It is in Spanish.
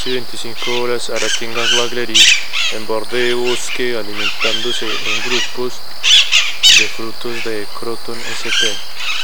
22 y 25 horas, Arakenga Wagleri en borde de bosque, alimentándose en grupos de frutos de Croton sp.